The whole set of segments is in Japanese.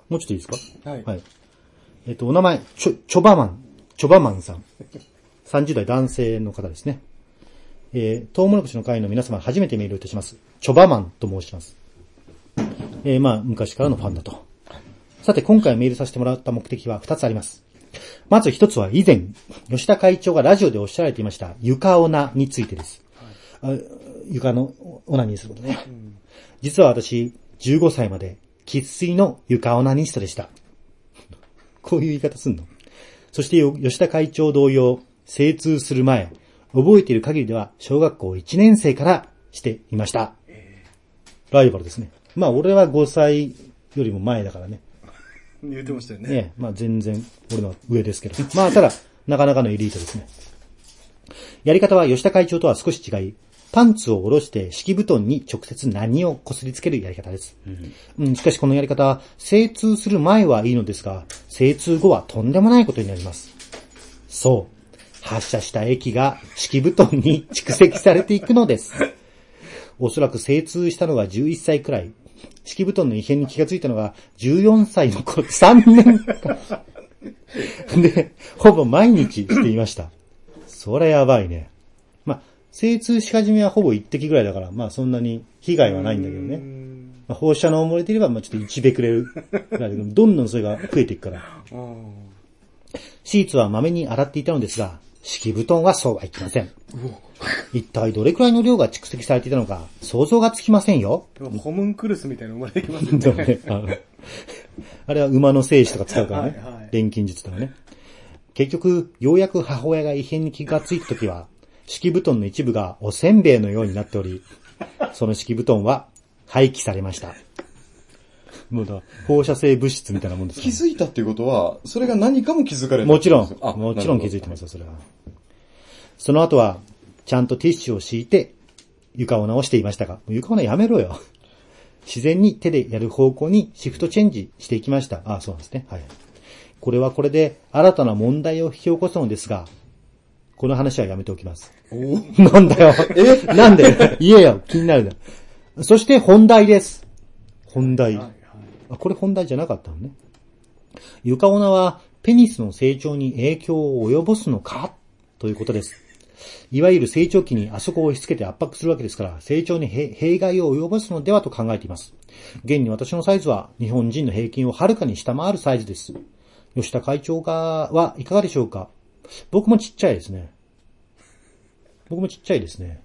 もうちょっといいですか？ はい。 はい。お名前、チョバマンさん。30代男性の方ですね。トウモロコシの会の皆様、初めてメールをいたします。チョバマンと申します。まあ、昔からのファンだと。さて、今回メールさせてもらった目的は2つあります。まず1つは以前、吉田会長がラジオでおっしゃられていました、床オナについてです。はい、床のオナニーすることね。実は私、15歳まで、生粋の床オナニストでした。こういう言い方すんの？そして吉田会長同様、精通する前、覚えている限りでは小学校1年生からしていました。ライバルですね。まあ俺は5歳よりも前だからね。 言ってましたよね。 ね、まあ全然俺の上ですけど。まあただ、なかなかのエリートですね。やり方は吉田会長とは少し違い、パンツを下ろして敷布団に直接何をこすりつけるやり方です。しかしこのやり方は、精通する前はいいのですが、精通後はとんでもないことになります。そう。発射した液が敷布団に蓄積されていくのです。おそらく精通したのが11歳くらい。敷布団の異変に気がついたのが14歳の頃、3年間。で、ほぼ毎日していました。それやばいね。まあ、精通し始めはほぼ1滴ぐらいだから、まあそんなに被害はないんだけどね。まあ、放射能漏れていれば、まあちょっと1ベクレルぐらいだけど、どんどんそれが増えていくから。シーツはまめに洗っていたのですが、敷布団はそうはいきません。一体どれくらいの量が蓄積されていたのか想像がつきませんよ。 ホムンクルスみたいなの生まれてきますね。 あれは馬の精子とか使うからね。はいはい、錬金術とかね。結局、ようやく母親が異変に気がついたときは、敷布団の一部がおせんべいのようになっており、その敷布団は廃棄されました。もうだ、放射性物質みたいなもんです、ね。 気づいたっていうことは、それが何かも気づかれた。 もちろん気づいてますよ、それは。その後は、ちゃんとティッシュを敷いて、床を直していましたが、床をやめろよ。自然に手でやる方向にシフトチェンジしていきました。あ、そうなんですね。はい。これはこれで新たな問題を引き起こすのですが、この話はやめておきます。なんだよ。なんで言えよ。気になるな。そして本題です。本題。あ、これ本題じゃなかったのね。床オナはペニスの成長に影響を及ぼすのかということです。いわゆる成長期にあそこを押し付けて圧迫するわけですから、成長に弊害を及ぼすのではと考えています。現に私のサイズは日本人の平均をはるかに下回るサイズです。吉田会長はいかがでしょうか？僕もちっちゃいですね。僕もちっちゃいですね。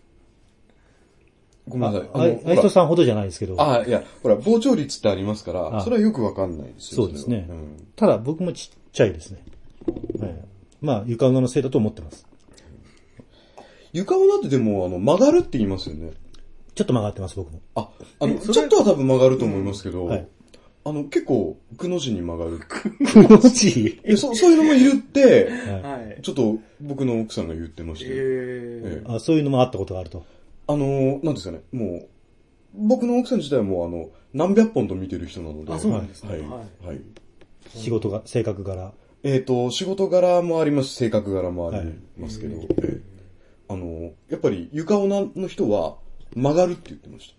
ごめんなさい。 アイストさんほどじゃないですけど。 いや、ほら、膨張率ってありますから、それはよくわかんないですよ。 そうですね。ただ僕もちっちゃいですね。まあ、床オナのせいだと思ってます。 床オナってでも、曲がるって言いますよね。 ちょっと曲がってます、僕も。 ちょっとは多分曲がると思いますけど、結構、くの字に曲がる。 くの字そういうのもいるって、ちょっと僕の奥さんが言ってました。 そういうのもあったことがあると。 なんですかね、もう、僕の奥さん自体はもう何百本と見てる人なので。 そうなんですね。 はい。 仕事が、性格柄。 仕事柄もあります、性格柄もありますけど、やっぱり床オナの人は曲がるって言ってました。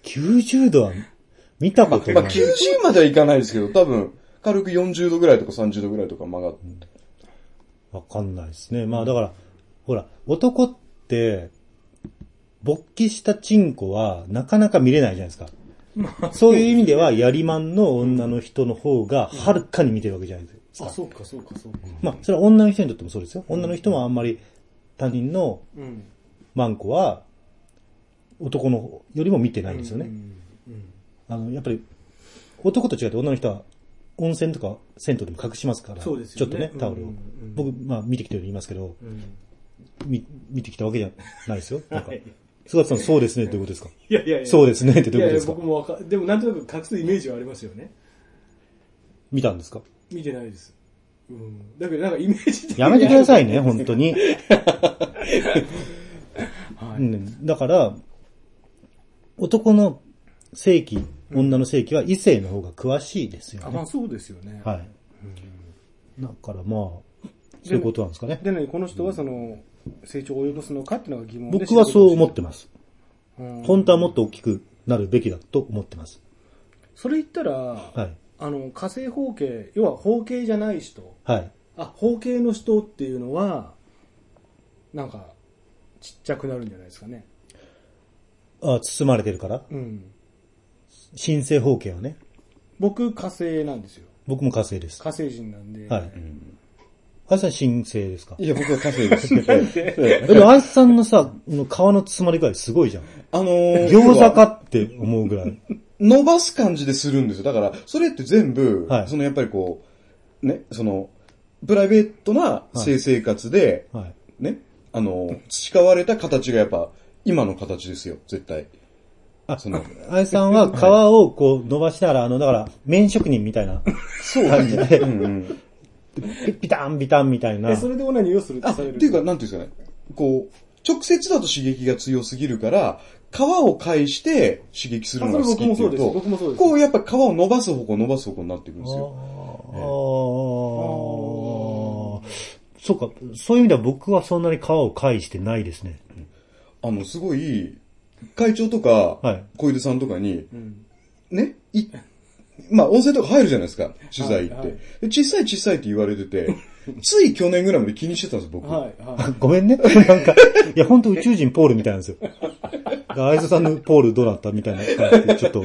90度は見たことない。 90まではいかないですけど、多分、軽く40度ぐらいとか30度ぐらいとか曲がって。 わかんないですね。まあだから、ほら、男って、勃起したチンコはなかなか見れないじゃないですか。そういう意味では、やりまんの女の人の方がはるかに見てるわけじゃないですか。 そうか。 まあ、それは女の人にとってもそうですよ。女の人もあんまり他人のマンコは男のよりも見てないんですよね。やっぱり男と違って女の人は温泉とか銭湯でも隠しますから、ちょっとね、タオルを。僕、まあ見てきてる言いますけど、見てきたわけじゃないですよ。なんか菅田さん、そうですねってどういうことですか？ いや。 そうですねってどういうことですか？ 僕もでもなんとなく隠すイメージはありますよね。 見たんですか？ 見てないです。だけどなんかイメージ的にやめてくださいね、本当に。だから、男の性器、女の性器は異性の方が詳しいですよね。 まあそうですよね。 はい。だからまあ、そういうことなんですかね。 でね、この人はその、成長を及ぼすのかっていうのが疑問で。 僕はそう思ってます。本当はもっと大きくなるべきだと思ってます。 それ言ったら、 はい。 火星包茎、要は包茎じゃない人。 はい。 包茎の人っていうのは、なんか、ちっちゃくなるんじゃないですかね。 包まれてるからうん。 新生包茎はね。 僕、火星なんですよ。 僕も火星です。 火星人なんで。 はい。あいさん新生ですか？ いや、僕は火星です。 でもあいさんのさ、皮の包まり具合すごいじゃん。餃子かって思うぐらい。 伸ばす感じでするんですよ。だから、それって全部、 はい、 やっぱりこう、ね、プライベートな性生活で、 はい、 ね、培われた形がやっぱ、今の形ですよ、絶対。 あいさんは皮をこう伸ばしながら、だから、麺職人みたいな感じで、ビタンビタンみたいな。 それでオナニーをするってされる。 っていうか、なんていうんですかね、こう、直接だと刺激が強すぎるから、皮を介して刺激するのが好きっていうと、 僕もそうです。 こうやっぱ皮を伸ばす方向になっていくんですよ。 そうか、そういう意味では僕はそんなに皮を介してないですね。 すごい、会長とか、 はい、 小出さんとかに、ね、まあ、温泉とか入るじゃないですか、取材行って。で小さいって言われてて、つい去年ぐらいまで気にしてたんです、僕。 ごめんね。なんか、いや、ほんと宇宙人ポールみたいなんですよ。あいつさんのポールどうなったみたいな感じで、ちょっと。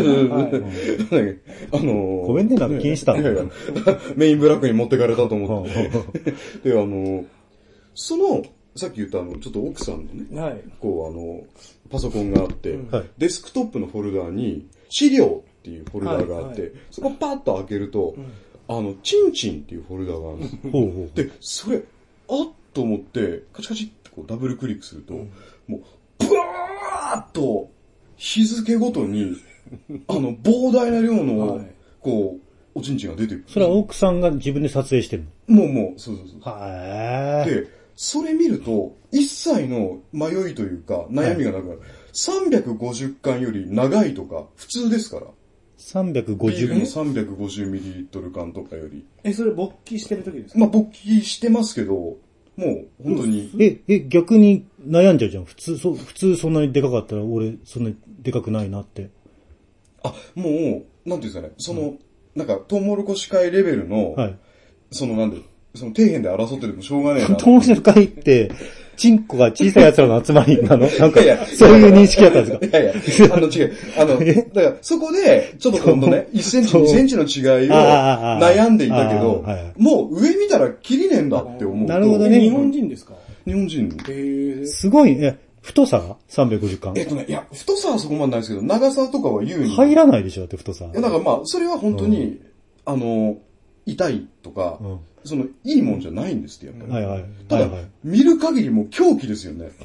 ごめんね、なんか気にしたんだよ。 メインブラックに持ってかれたと思って。で、さっき言ったちょっと奥さんのね、こうパソコンがあって、デスクトップのフォルダーに、資料っていうフォルダーがあって、そこパッと開けると、チンチンっていうフォルダーがあるんですよ。で、それ、あっと思って、カチカチってこうダブルクリックすると、もう、ブワーっと、日付ごとに、膨大な量の、こう、おちんちんが出てくる。 それは奥さんが自分で撮影してるの？もう、そう。 で、 それ見ると、一切の迷いというか、悩みがなくなる。350巻より長いとか、普通ですから。 350 ビールの350ミリリットル缶とかより。 それ勃起してる時ですか？ まあ、勃起してますけど、もう、本当に。 逆に悩んじゃうじゃん。普通そんなにでかかったら、俺、そんなにでかくないなって。 もう、なんていうんですかね、なんか、トウモロコシ界レベルの、底辺で争っててもしょうがねえな。 トウモロコシ界って、チンコが小さい奴らの集まりなのなんか、そういう認識だったんですか？ いや、違う。だから、そこで、ちょっと今度ね、1センチ、2センチの違いを悩んでいたけど、もう上見たらキリねえんだって思うと。 なるほどね。 日本人ですか？ 日本人。 すごい、太さが ?350 巻。 いや、太さはそこまでないですけど、長さとかは優に。 入らないでしょ、だって太さ。 だからまあ、それは本当に、痛いとか、いいもんじゃないんですって、やっぱり。ただ、見る限りもう狂気ですよね。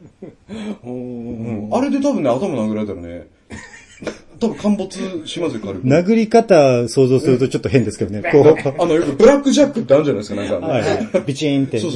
あれで多分ね、頭殴られたらね、多分陥没しますよ、軽く。 殴り方想像するとちょっと変ですけどね。こう。 よくブラックジャックってあるじゃないですか、なんか。 ビチーンって。 そう。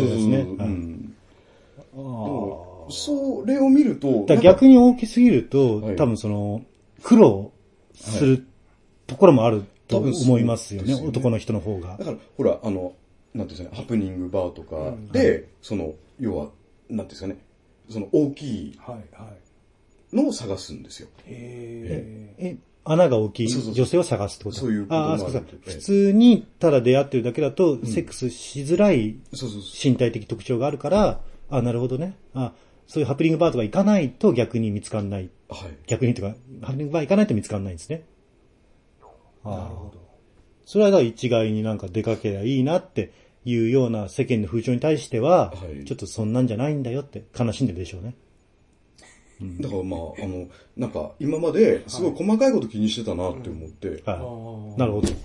それを見ると。 逆に大きすぎると、多分苦労するところもあると思いますよね、男の人の方が。 だから、ほら、なんていうんですかね、ハプニングバーとかで、要は、なんていうんですかね、大きいのを探すんですよ。 穴が大きい女性を探すってこと？ そういうこともある。 普通にただ出会ってるだけだと、セックスしづらい身体的特徴があるから、なるほどね。そういうハプニングバーとか行かないと逆に見つかんない。逆にというか、ハプニングバー行かないと見つかんないんですね。なるほど。それはだから一概になんか出かけりゃいいなっていうような世間の風潮に対しては、ちょっとそんなんじゃないんだよって悲しんでるでしょうね。 だからまあ、なんか今まですごい細かいこと気にしてたなって思って。 なるほど。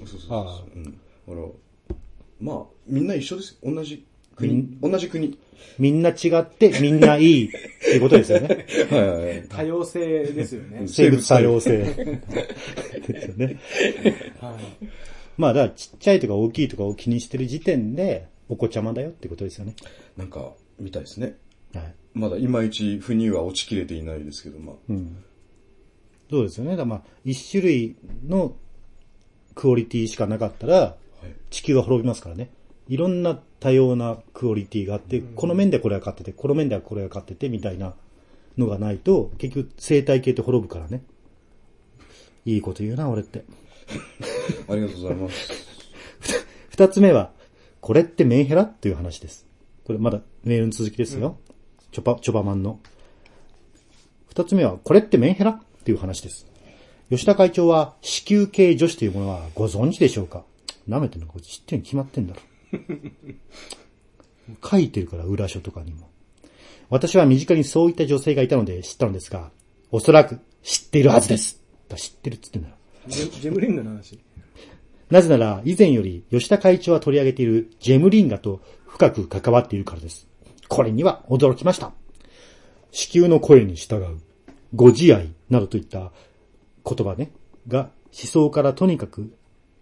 まあ、みんな一緒です。同じ国。 みんな違ってみんないいっていうことですよね。 多様性ですよね。 生物多様性。ですよね。まあだからちっちゃいとか大きいとかを気にしてる時点でお子ちゃまだよってことですよね。 なんか、みたいですね。まだいまいち腑には落ちきれていないですけど、まあ。 そうですよね。だまあ、一種類のクオリティしかなかったら、地球は滅びますからね。いろんな多様なクオリティがあって、この面でこれが勝ってて、この面ではこれが勝ってて、みたいなのがないと、結局生態系って滅ぶからね。 いいこと言うな、俺って。 ありがとうございます。 二つ目は、これってメンヘラっていう話です。これまだメールの続きですよ。チョバマンの。二つ目は、これってメンヘラっていう話です。吉田会長は子宮系女子というものはご存知でしょうか？舐めてんのか知ってるに決まってんだろ。書いてるから裏書とかにも。私は身近にそういった女性がいたので知ったのですが、おそらく知っているはずです。知ってるっつってんだろ。 ジェムリンガの話。 なぜなら以前より吉田会長は取り上げているジェムリンガと深く関わっているからです。これには驚きました。子宮の声に従う、ご自愛などといった言葉ね、が思想からとにかく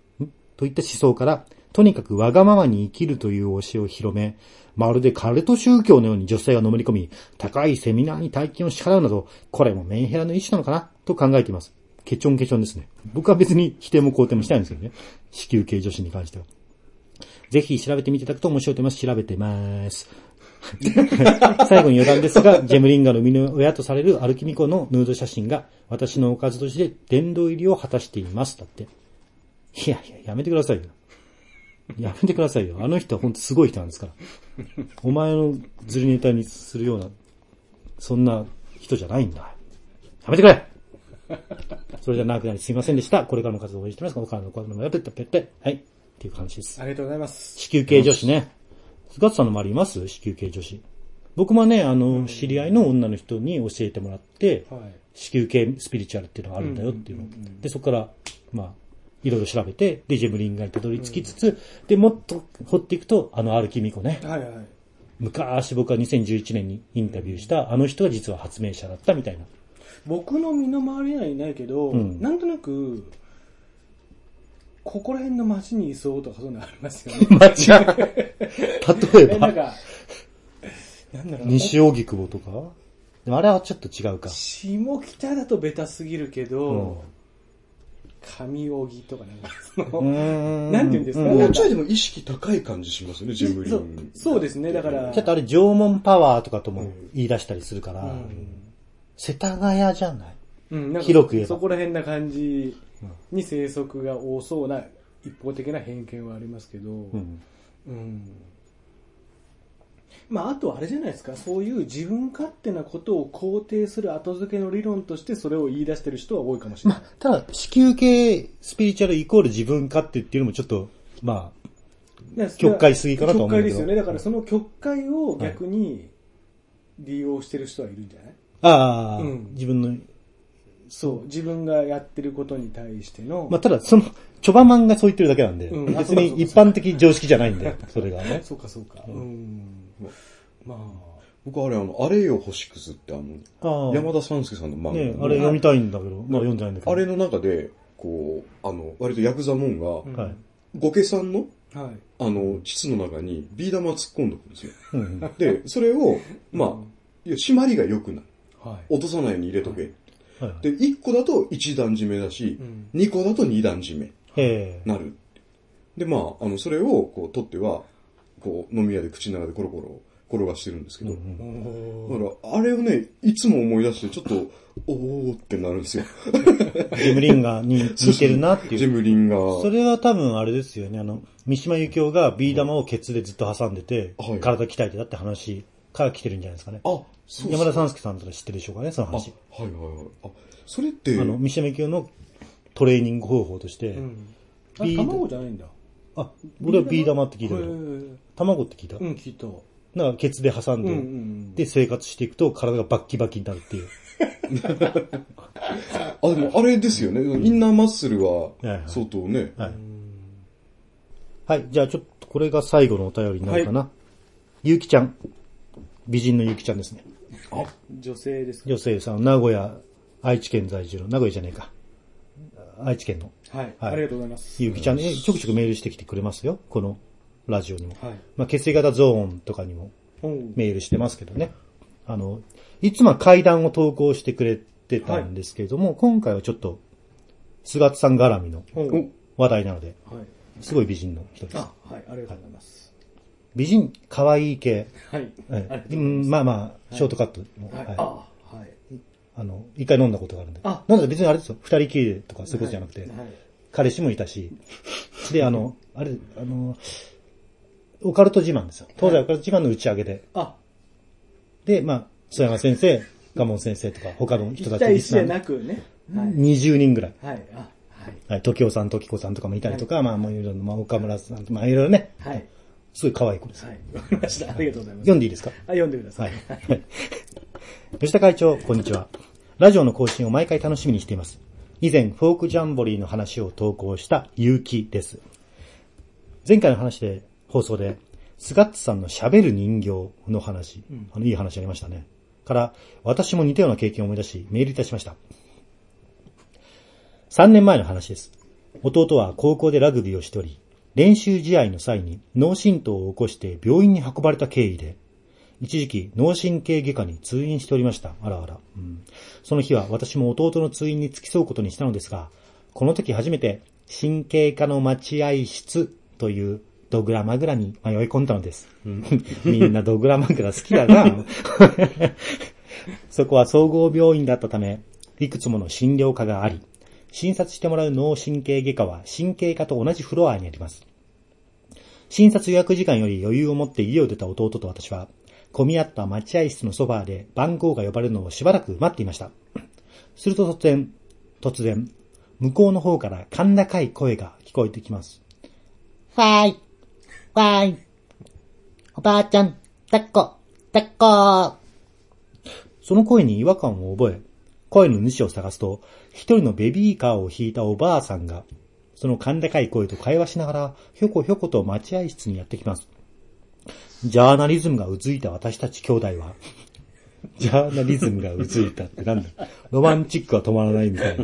わがままに生きるという教えを広め、まるでカルト宗教のように女性がのめり込み、高いセミナーに大金を支払うなど、これもメンヘラの一種なのかなと考えています。ケチョンですね。僕は別に否定も肯定もしたいんですけどね。子宮系女子に関しては。ぜひ調べてみていただくと面白いと思います。調べてます。最後に余談ですが、ジェムリンガの生みの親とされるアルキミコのヌード写真が私のおかずとして殿堂入りを果たしています。だって。いや、やめてくださいよ。やめてくださいよ。あの人は本当すごい人なんですから。お前のずりネタにするような、そんな人じゃないんだ。やめてくれそれじゃなくなりすいませんでした。これからの活動を応援してます。お金の子供のやペッペッペッ。はい。っていう話です。 ありがとうございます。 子宮系女子ね。ガッツさんの周りいます？子宮系女子。僕もね、知り合いの女の人に教えてもらって、はい、子宮系スピリチュアルっていうのがあるんだよっていうの。で、そこから、いろいろ調べて、で、ジェムリンガにたどり着きつつ、で、もっと掘っていくと、アルキミコね。はいはい。昔僕は2011年にインタビューしたあの人が実は発明者だったみたいな。 僕の身の回りにはいないけど、なんとなく、ここら辺の街にいそうとかそういうのありますよね。 街例えばなんだろう。 西荻窪とかでもあれはちょっと違うか。 下北だとベタすぎるけど、上荻とかなんて言うんですか、 もうちょいでも意識高い感じしますよね、ジェムリン。 そうですね、だから。 ちょっとあれ縄文パワーとかとも言い出したりするから、世田谷じゃない、 なんか広く言えば。 そこら辺な感じに生息が多そうな一方的な偏見はありますけど、あとはあれじゃないですか、そういう自分勝手なことを肯定する後付けの理論としてそれを言い出してる人は多いかもしれない。 ただ、子宮系スピリチュアルイコール自分勝手っていうのもちょっと、曲解すぎかなと思うけど。 曲解ですよね。だからその曲解を逆に利用してる人はいるんじゃない？自分の、 そう、自分がやってることに対しての。 ただ、チョバマンがそう言ってるだけなんで、別に一般的常識じゃないんで、それがね。 そうか。 僕あれよ星屑って山田三助さんの漫画、 ね、あれ読みたいんだけど、読んでないんだけど。 あれの中で、割とヤクザモンが、ゴケさんの、膣の中にビー玉を突っ込んでくるんですよ。で、それを、締まりが良くない。落とさないように入れとけ。で、1個だと1段締めだし、2個だと2段締め。なる。で、それを、取っては、飲み屋で口の中でコロコロ転がしてるんですけど。だから、あれをね、いつも思い出して、ちょっと、おーってなるんですよ。 ジェムリンガに似てるなっていう。 ジェムリンガ。 それは多分あれですよね。三島由紀夫がビー玉をケツでずっと挟んでて、体鍛えてたって話から来てるんじゃないですかね。山田三助さんとか知ってるでしょうかね、その話。 それって、 三島由紀夫のトレーニング方法として、 卵じゃないんだ。 俺はビー玉って聞いたけど、卵って聞いた？ 聞いた。 なんかケツで挟んで、で生活していくと体がバッキバキになるっていう。 でもあれですよね。インナーマッスルは相当ね。 はい。じゃあちょっとこれが最後のお便りになるかな。ゆうきちゃん。美人のゆうきちゃんですね。 女性ですか？ 女性さん。名古屋、愛知県在住の、名古屋じゃねえか。愛知県の。 はい。ありがとうございます。 ゆうきちゃんね、ちょくちょくメールしてきてくれますよ。このラジオにも。血液型ゾーンとかにもメールしてますけどね。いつも怪談を投稿してくれてたんですけれども、今回はちょっと、菅さん絡みの話題なので、すごい美人の人です。 はい、ありがとうございます。 美人、可愛い系。 はい。 ショートカットも。 一回飲んだことがあるんで。なんだ別にあれですよ。二人きりとかそういうことじゃなくて、彼氏もいたし、で、オカルト自慢ですよ。東西オカルト自慢の打ち上げで。で、まあ、曽山先生、賀門先生とか、他の人たち 1対1じゃなくね。 20人ぐらい。はい。時雄さん、時子さんとかもいたりとか、まあ、もういろいろ、岡村さんとか、まあ、いろいろね。すごい可愛い子です。 わかりました。ありがとうございます。 読んでいいですか？ 読んでください。 吉田会長、こんにちは。ラジオの更新を毎回楽しみにしています。以前、フォークジャンボリーの話を投稿した結城です。前回の放送で、スガッツさんの喋る人形の話、いい話ありましたね。から、私も似たような経験を思い出し、メールいたしました。3年前の話です。弟は高校でラグビーをしており、練習試合の際に脳震盪を起こして病院に運ばれた経緯で、一時期脳神経外科に通院しておりました。あらあら。その日は私も弟の通院に付き添うことにしたのですが、この時初めて神経科の待合室というドグラマグラに迷い込んだのです。みんなドグラマグラ好きだな。そこは総合病院だったため、いくつもの診療科があり、診察してもらう脳神経外科は神経科と同じフロアにあります。診察予約時間より余裕を持って家を出た弟と私は、混み合った待合室のソファーで番号が呼ばれるのをしばらく待っていました。すると突然、向こうの方から甲高い声が聞こえてきます。わーい、おばあちゃん、抱っこ。その声に違和感を覚え、声の主を探すと、一人のベビーカーを引いたおばあさんが、その甲高い声と会話しながら、ひょこひょこと待合室にやってきます。ジャーナリズムがうずいた私たち兄弟は、ジャーナリズムがうずいたってなんだ、ロマンチックは止まらないみたいな。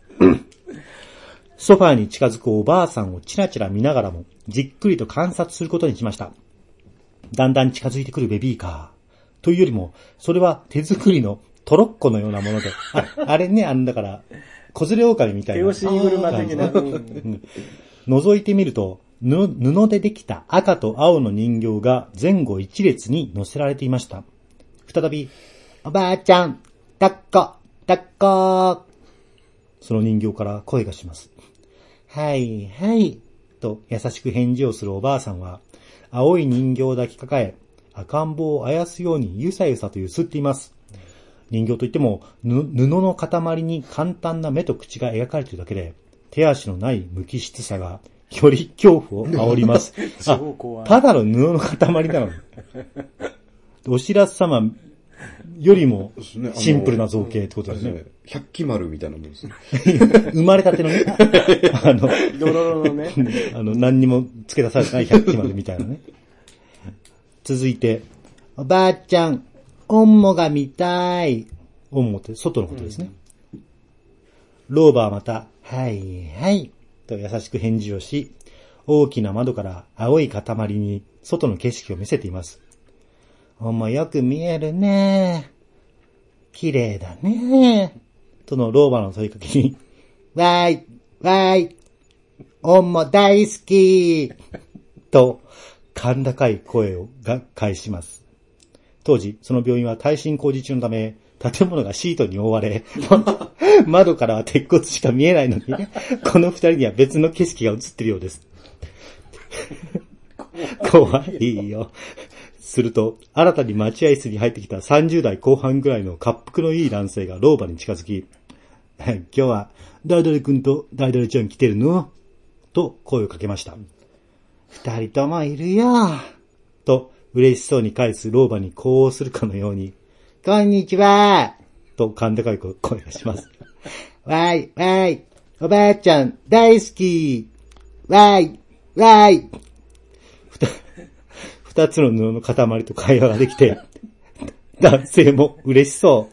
ソファーに近づくおばあさんをチラチラ見ながらも、じっくりと観察することにしました。だんだん近づいてくるベビーカー。というよりも、それは手作りのトロッコのようなもので、あれね、だから、子連れ狼みたいな。 手押し車的な。 覗いてみると、布でできた赤と青の人形が前後一列に乗せられていました。再び、おばあちゃん、抱っこ。その人形から声がします。はい、と優しく返事をするおばあさんは、青い人形を抱きかかえ、赤ん坊をあやすようにゆさゆさと揺すっています。人形といっても、布の塊に簡単な目と口が描かれているだけで、手足のない無機質さが、より恐怖を煽ります。ただの布の塊なの。おしら様よりもシンプルな造形ってことですね。 百鬼丸みたいなもんですね。 生まれたてのね、 ドロロのね、 何にも付け出されてない百鬼丸みたいなね。続いて、おばあちゃん、おんもが見たい。おんもって外のことですね。老婆はまた、はいと優しく返事をし、大きな窓から青い塊に外の景色を見せています。おんもよく見えるね。綺麗だね。との老婆の問いかけに、わーい、おんも大好きと、甲高い声が返します。当時、その病院は耐震工事中のため、建物がシートに覆われ、窓からは鉄骨しか見えないのに、この二人には別の景色が映っているようです。怖いよ。すると、新たに待合室に入ってきた30代後半ぐらいの滑腹のいい男性が老婆に近づき、今日は誰々君と誰々ちゃん来てるのと声をかけました。二人ともいるよと嬉しそうに返す老婆に呼応するかのように、こんにちはと甲高い声がします。わーい、おばあちゃん大好きわーい。二つの布の塊と会話ができて、男性も嬉しそう。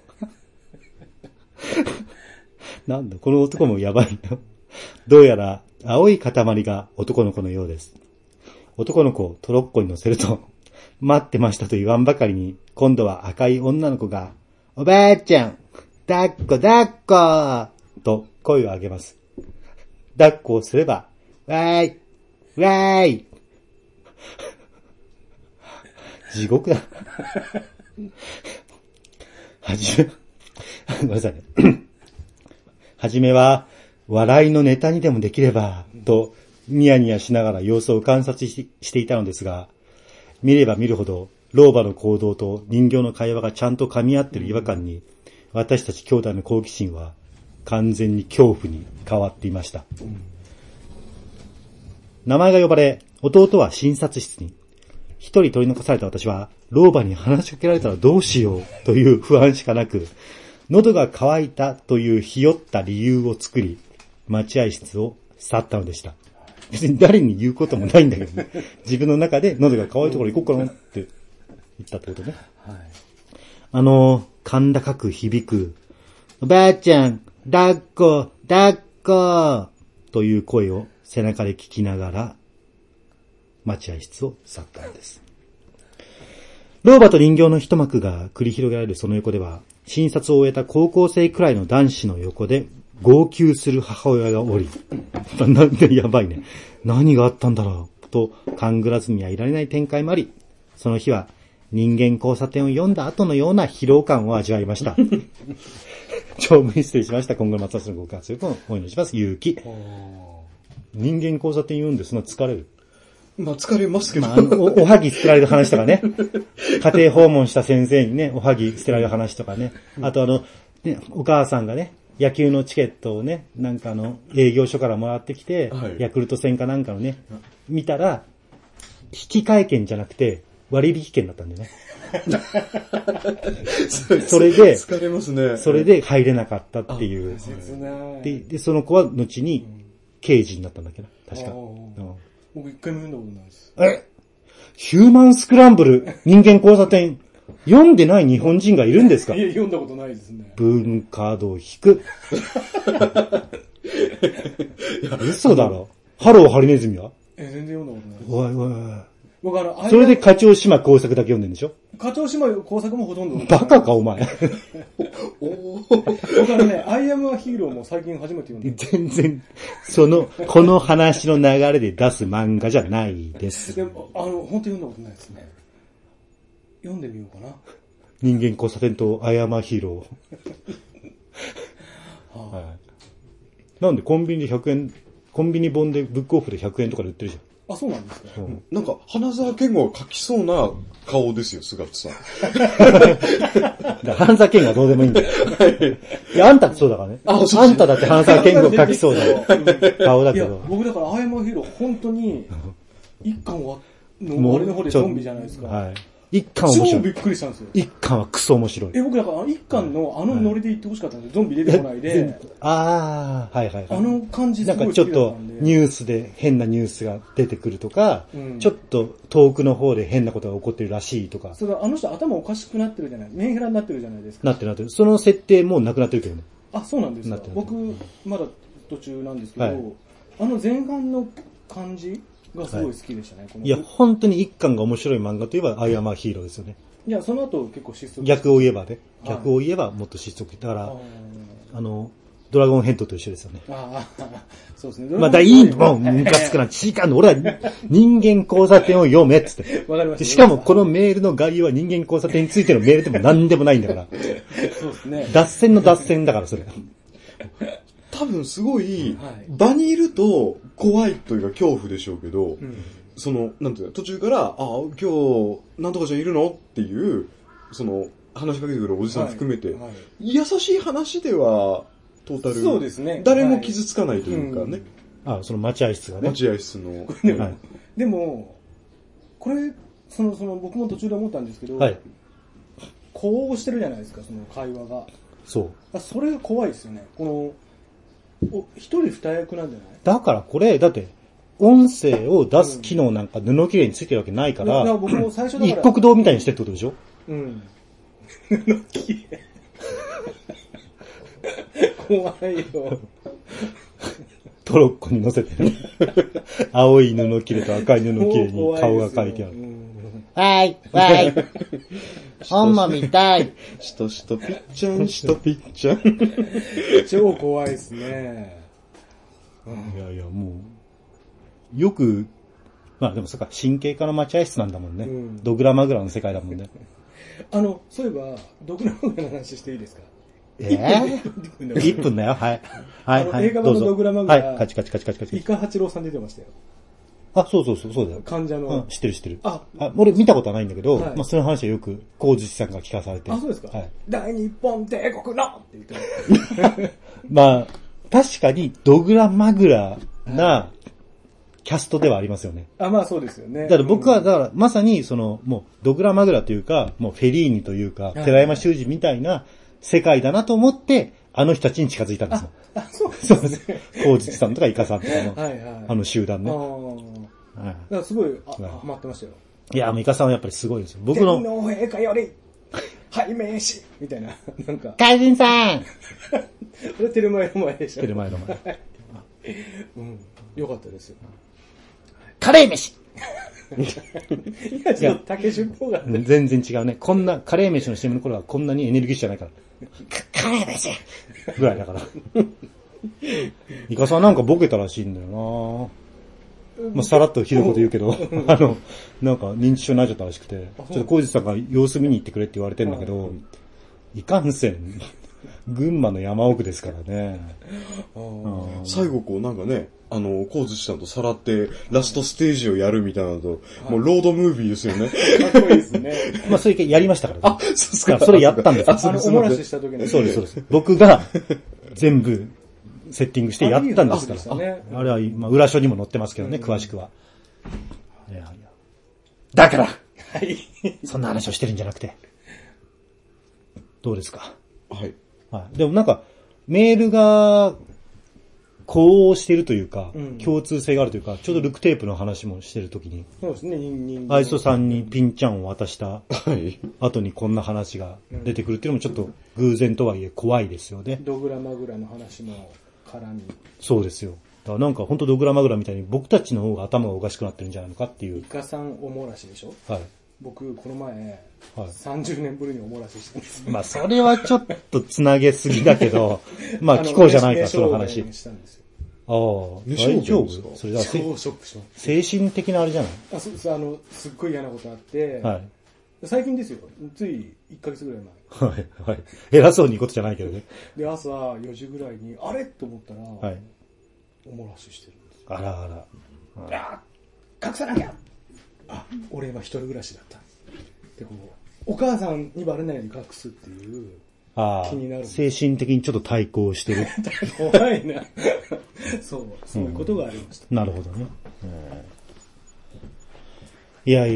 なんだ、この男もやばいな。どうやら青い塊が男の子のようです。男の子をトロッコに乗せると、待ってましたと言わんばかりに、今度は赤い女の子が、おばあちゃん、抱っこと声を上げます。抱っこをすれば、わーい。地獄だ。はごめんなさいね。はじめは、笑いのネタにでもできれば、と、ニヤニヤしながら様子を観察していたのですが、見れば見るほど、老婆の行動と人形の会話がちゃんと噛み合っている違和感に、私たち兄弟の好奇心は完全に恐怖に変わっていました。名前が呼ばれ、弟は診察室に。一人取り残された私は、老婆に話しかけられたらどうしようという不安しかなく、喉が渇いたというひよった理由を作り、待合室を去ったのでした。別に誰に言うこともないんだけどね。自分の中で喉が渇いところ行こうかなって言ったってことね。はい、甲高く響く、おばあちゃん、抱っこ、抱っこ、という声を背中で聞きながら、待合室を去ったのです。老婆と人形の一幕が繰り広げられるその横では、診察を終えた高校生くらいの男子の横で、号泣する母親がおり、なんでやばいね。何があったんだろう、と勘ぐらずにはいられない展開もあり、その日は人間交差点を読んだ後のような疲労感を味わいました。長文失礼しました。今後の松田さんのご活躍をお祈りします。ゆうき。人間交差点読んでそんな疲れる？ まあ疲れますけど。 おはぎ捨てられる話とかね。家庭訪問した先生にね、おはぎ捨てられる話とかね。あとね、お母さんがね、野球のチケットをね、なんか営業所からもらってきて、はい、ヤクルト戦かなんかのね、見たら、引換券じゃなくて、割引券だったんだよね。それで、 疲れますね。 それで入れなかったっていう。で、その子は後に刑事になったんだっけど、確か。 僕一回も読んだことないです。 ヒューマンスクランブル、人間交差点。読んでない日本人がいるんですか？ いや、読んだことないですね。 文化度引く。嘘だろ。ハローハリネズミは？ 全然読んだことない。 おいおいおい。 僕それで課長島工作だけ読んでんでしょ？ 課長島工作もほとんど。 バカかお前。 僕アイアムアヒーローも最近初めて読んだ。 全然、この話の流れで出す漫画じゃないです。 でも、本当読んだことないですね。読んでみようかな。 人間交差点とアイアムアヒーロー。はい、なんでコンビニで100円、コンビニ本でブックオフで100円とかで売ってるじゃん。 あ、そうなんですか。 なんか、花沢健吾が描きそうな顔ですよ、菅津さん。 花沢健吾はどうでもいいんだよ。いや、あんたってそうだからね。あんただって花沢健吾描きそうだよ。顔だけど。いや、 僕だからアイアムアヒーロー、本当に、一巻の終わりの方でゾンビじゃないですか。はい。 一巻面白い。 超びっくりしたんですよ。 一巻はクソ面白い。 僕だから一巻のノリで言ってほしかったんですよ。ゾンビ出てこないで。 はいはいはい。 感じすごいなんかちょっとニュースで変なニュースが出てくるとか、ちょっと遠くの方で変なことが起こってるらしいとか。 そうだ、あの人頭おかしくなってるじゃない。メンヘラになってるじゃないですか。 なってる。その設定もうなくなってるけどね。 あ、そうなんですか。僕、まだ途中なんですけど、前半の感じがすごい好きでしたね。 いや、本当に一巻が面白い漫画といえばアイアムアヒーローですよね。 いや、その後結構失速。 逆を言えばね。逆を言えばもっと失速。だから、ドラゴンヘッドと一緒ですよね。 そうですね。 まあ、いい、もう、ムカつくな。俺は人間交差点を読めっつって。 わかりました。 しかもこのメールの概要は人間交差点についてのメールでも何でもないんだから。 そうですね。 脱線の脱線だから、それ。 多分すごい、場にいると怖いというか恐怖でしょうけど、なんていうの、途中から、今日、なんとかちゃんいるのっていう、話しかけてくるおじさん含めて、優しい話では、トータル、 そうですね。 誰も傷つかないというかね。 その待合室がね。 待合室の。 でも、これ、僕も途中で思ったんですけど、こうしてるじゃないですか、その会話が。 そう。 それが怖いですよね。一人二役なんじゃない？ だからこれ、だって、音声を出す機能なんか布切れについてるわけないから、 僕も最初だから一国堂みたいにしてってことでしょ？ うん。布切れ。怖いよ。 トロッコに乗せてね。青い布切れと赤い布切れに顔が描いてある。わーい。本も見たい。 しとぴっちゃん、しとぴっちゃん。 超怖いですね。 いや、もう、よく、まあでもそっか、神経科の待合室なんだもんね。ドグラマグラの世界だもんね。 そういえば、ドグラマグラの話していいですか？ ?1 分だよ。はい。はい。 映画版のドグラマグラ。 はい。カチカチ。 イカ八郎さん出てましたよ。 あ、そうだよ。 患者の。 知ってる。俺見たことはないんだけど、まあその話はよく、コウジさんが聞かされて。 あ、そうですか。はい。大日本帝国のって言ってます。まあ、確かにドグラマグラなキャストではありますよね。 まあそうですよね。 だから僕は、まさにもうドグラマグラというか、もうフェリーニというか、寺山修司みたいな世界だなと思って、あの人たちに近づいたんですよ。 そうですね。 コウジさんとかイカさんとかの、あの集団ね。 だからすごい、ハマってましたよ。 いや、イカさんはやっぱりすごいですよ。僕の。 天皇陛下より、拝命しみたいな、なんか。 怪人さんそれテレマエの前でした。 テレマエの前。 よかったですよ。 カレー飯いや、ちょっと竹出っが全然違うね。こんな、カレー飯の CM の頃はこんなにエネルギッシュじゃないから。カレー飯ぐらいだから。イカさんなんかボケたらしいんだよな。まあ、さらっとひどいこと言うけど、なんか認知症になっちゃったらしくて、ちょっとコウジさんが様子見に行ってくれって言われてんだけど、いかんせん、群馬の山奥ですからね。 最後こうなんかね、コウジさんとさらってラストステージをやるみたいなのと、もうロードムービーですよね。 かっこいいですね。 まあ、それやりましたからね。 あ、そうですか。 それやったんですよ。 おもらしした時に。 そうです。僕が全部、セッティングしてやったんですから。あれは、まあ、裏書にも載ってますけどね、詳しくは。だからそんな話をしてるんじゃなくて。どうですか？ はい。 でもなんか、メールが、呼応しているというか、共通性があるというか、ちょうどルクテープの話もしてるときに、 そうですね、 アイソさんにピンちゃんを渡した後にこんな話が出てくるっていうのもちょっと偶然とはいえ怖いですよね。 ドグラマグラの話も絡み。 そうですよ。だからなんか本当ドグラマグラみたいに僕たちの方が頭がおかしくなってるんじゃないのかっていう。 イカさんおもらしでしょ？ はい。 僕、この前、30年ぶりにおもらししたんです。 まあ、それはちょっとつなげすぎだけど、まあ、聞こうじゃないか、その話。ああ、大丈夫？それだ、精神的なあれじゃない？ そうです。すっごい嫌なことあって、最近ですよ。つい1ヶ月ぐらい前。はい。偉そうに言うことじゃないけどね。 で、朝4時ぐらいに、あれと思ったら、おもらししてるんです。 あら。 隠さなきゃ！俺今一人暮らしだった。で、お母さんにバレないように隠すっていう気になる。 精神的にちょっと対抗してる。 怖いな。そういうことがありました。 なるほどね。いや。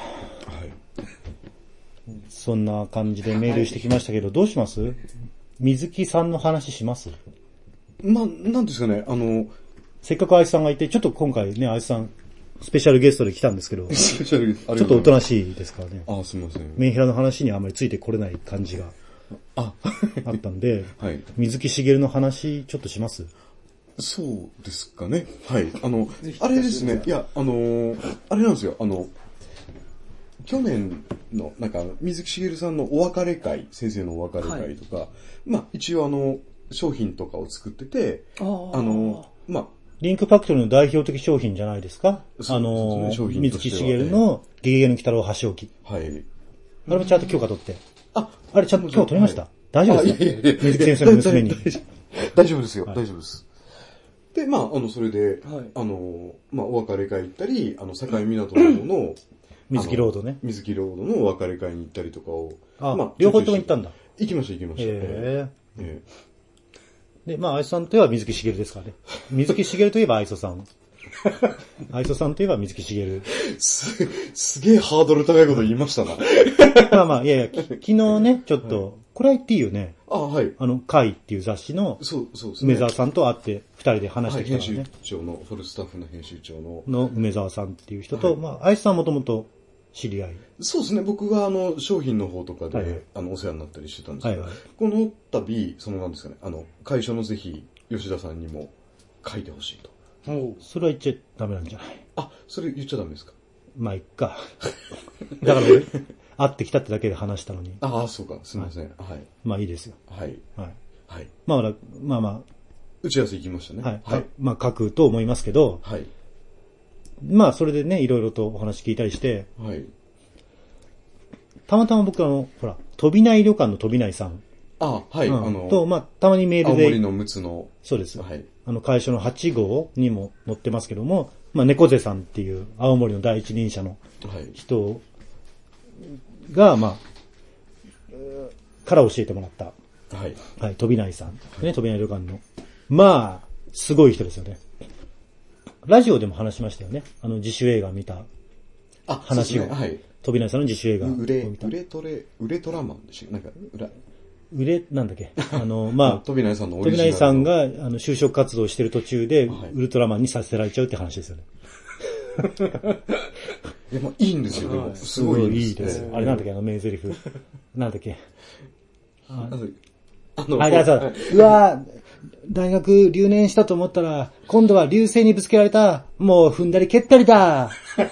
そんな感じでメールしてきましたけど、どうします？水木さんの話します？ なんですかね、 せっかくあいつさんがいて、ちょっと今回ね、あいつさん、スペシャルゲストで来たんですけど、ちょっとおとなしいですからね。 すみません。 メンヘラの話にあまりついてこれない感じがあったんで、水木しげるの話ちょっとします？ そうですかね。はい。あれですね。いや、あれなんですよ。去年の、なんか、水木しげるさんのお別れ会、先生のお別れ会とか、まあ、一応商品とかを作ってて、まあ、 リンクファクトリーの代表的商品じゃないですか？水木しげるのゲゲゲの鬼太郎箸置き。 はい。 あれもちゃんと許可取って。あれちゃんと許可取りました？大丈夫ですか？水木先生の娘に。 大丈夫ですよ。大丈夫です。で、まあ、それで、まあ、お別れ会行ったり、境港の水木ロードね。 水木ロードのお別れ会に行ったりとかを。 まあ、両方とも行ったんだ。 行きました。 で、まあ、愛想さんといえば水木しげるですからね。水木しげるといえば愛想さん。愛想さんといえば水木しげる。 すげえハードル高いこと言いましたな。 まあ、いや、昨日ね、ちょっと、これは言っていいよね。 はい。 会っていう雑誌の、梅沢さんと会って、二人で話してきたからね。 編集長の、フォルスタッフの編集長の梅沢さんっていう人と、まあ、愛想さんもともと知り合い。 そうですね。僕が商品の方とかで、お世話になったりしてたんですけど、この度、なんですかね、会社のぜひ、吉田さんにも書いてほしいと。 それは言っちゃダメなんじゃない？ それ言っちゃダメですか？ まあ、いっか。だから俺、会ってきたってだけで話したのに。 そうか。すみません。はい。 まあいいですよ。 はい。 まあ。 打ち合わせ行きましたね。 はい。まあ書くと思いますけど、まあそれでね、いろいろとお話聞いたりして、たまたま僕ほら、飛びない旅館の飛びないさんあ、はい。 と、まあ、たまにメールで。 青森の陸奥の。 そうです。はい。会社の8号にも載ってますけども、まあ、猫背さんっていう青森の第一人者の人が、まあ、から教えてもらった。はい。はい、飛内さん。ね、飛内旅館の。まあ、すごい人ですよね。ラジオでも話しましたよね。自主映画見た話を。はい。飛内さんの自主映画を見た。 ウレトラマンでしょ。なんか、 なんだっけ。まあ、 飛内さんのオリジナル。飛内さんが、就職活動してる途中で、ウルトラマンにさせられちゃうって話ですよね。 いや、まあ、いいんですよ、でも。すごいいいです。 あれなんだっけ、名台詞。なんだっけ。そううわ大学留年したと思ったら、今度は流星にぶつけられた。もう踏んだり蹴ったりだ。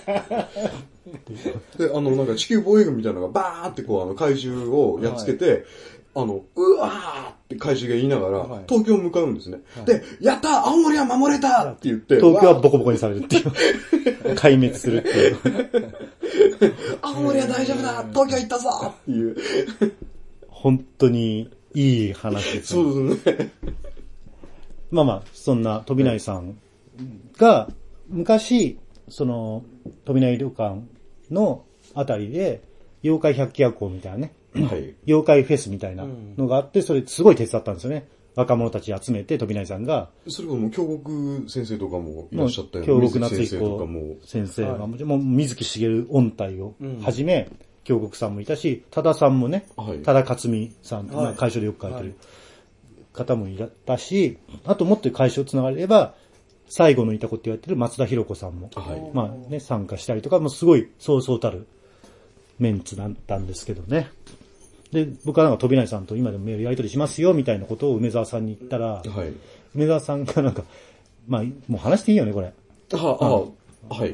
で、なんか地球防衛軍みたいなのがバーンってこう、怪獣をやっつけて、うわーって怪獣が言いながら、東京向かうんですね。で、やった青森は守れたって言って、 東京はボコボコにされるっていう。壊滅するっていう。 青森は大丈夫だ東京行ったぞっていう。 本当にいい話ですね。そうですね。 まあまあ、そんな飛内さんが、昔、飛内旅館のあたりで、妖怪百鬼夜行みたいなね。はい、妖怪フェスみたいなのがあって、それすごい手伝ったんですよね。若者たち集めて、飛内さんが。 それこそもう京極先生とかもいらっしゃったよ。 京極夏彦先生が、もう水木しげる音体をはじめ、京極さんもいたし、多田さんもね、多田克美さん、まあ、会社でよく書いてる方もいたし、あともっと会社をつながれば、最後のいた子って言われてる松田博子さんも、まあね、参加したりとか、もうすごいそうそうたるメンツだったんですけどね。で、僕はなんか飛内さんと今でもメールやり取りしますよみたいなことを梅沢さんに言ったら、梅沢さんがなんか、まあ、もう話していいよね、これ。はい。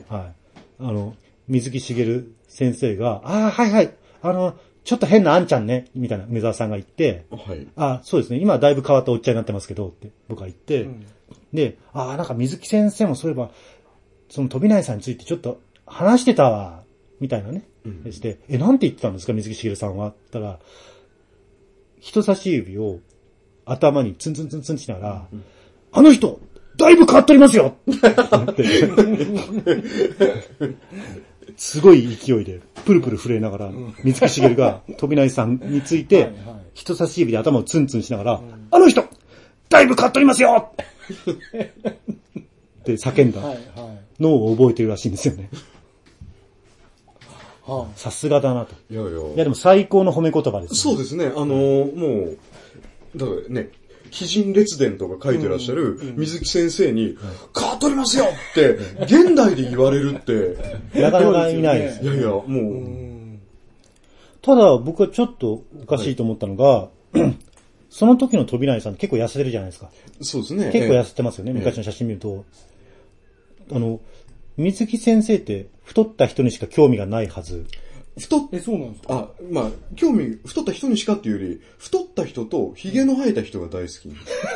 はい。水木しげる先生が、はいはい、ちょっと変なあんちゃんね、みたいな梅沢さんが言って、そうですね、今はだいぶ変わったおっちゃんになってますけど、って僕は言って、で、なんか水木先生もそういえば、その飛内さんについてちょっと話してたわ、みたいなね。でして、なんて言ってたんですか、水木しげるさんは。って言ったら、人差し指を頭にツンツンツンツンしながら、あの人、だいぶ変わっておりますよすごい勢いで、プルプル震えながら、水木しげるが飛内さんについて、人差し指で頭をツンツンしながら、あの人、だいぶ変わっておりますよって叫んだのを覚えてるらしいんですよね。さすがだなと。いやでも最高の褒め言葉です、ね。 そうですね。もう、だからね、鬼人列伝とか書いてらっしゃる水木先生に、変わっとりますよって、現代で言われるって。 なかなかいないです。 いやいや、もう。 ただ僕はちょっとおかしいと思ったのが、その時の飛内さんって結構痩せてるじゃないですか。 そうですね。 結構痩せてますよね。昔の写真見ると。水木先生って太った人にしか興味がないはず。 そうなんですか？ まあ、太った人にしかっていうより、太った人と髭の生えた人が大好き。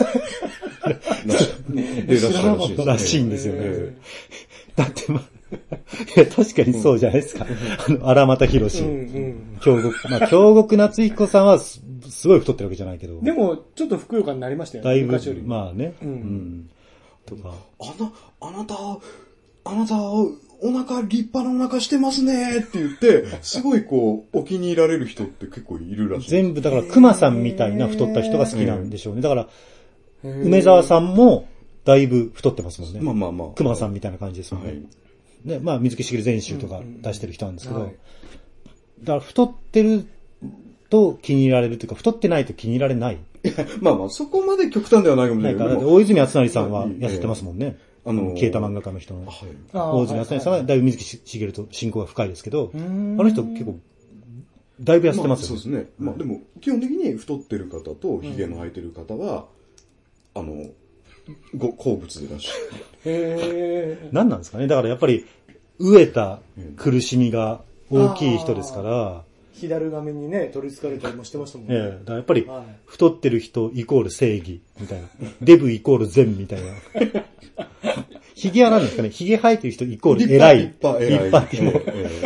らしいんですよね。だって確かにそうじゃないですか。荒俣博士。京極夏彦さんはすごい太ってるわけじゃないけど。 でも、ちょっとふくよかになりましたよね。 だいぶ、まあね。とか。 あなた、お腹、立派なお腹してますねって言って、すごいこう、お気に入られる人って結構いるらしい。 全部、だから、熊さんみたいな太った人が好きなんでしょうね。だから、梅沢さんも、だいぶ太ってますもんね。 まあ。 熊さんみたいな感じですもんね。で、まあ、水木しげる全集とか出してる人なんですけど、だから太ってると気に入られるというか、太ってないと気に入られない。 まあ、そこまで極端ではないかもしれない。 だって大泉厚成さんは痩せてますもんね。消えた漫画家の人の。大泉厚成さんはだいぶ水木しげると親交が深いですけど、あの人結構、だいぶ痩せてますよね。 そうですね。まあでも、基本的に太ってる方と髭の生えてる方は、好物でらっしゃる。何なんですかね。だからやっぱり、飢えた苦しみが大きい人ですから、 火だるがめにね、取り憑かれたりもしてましたもんね。 だからやっぱり、太ってる人イコール正義みたいな。デブイコール善みたいな。 髭は何ですかね、髭生えてる人イコール偉い。立派っていう。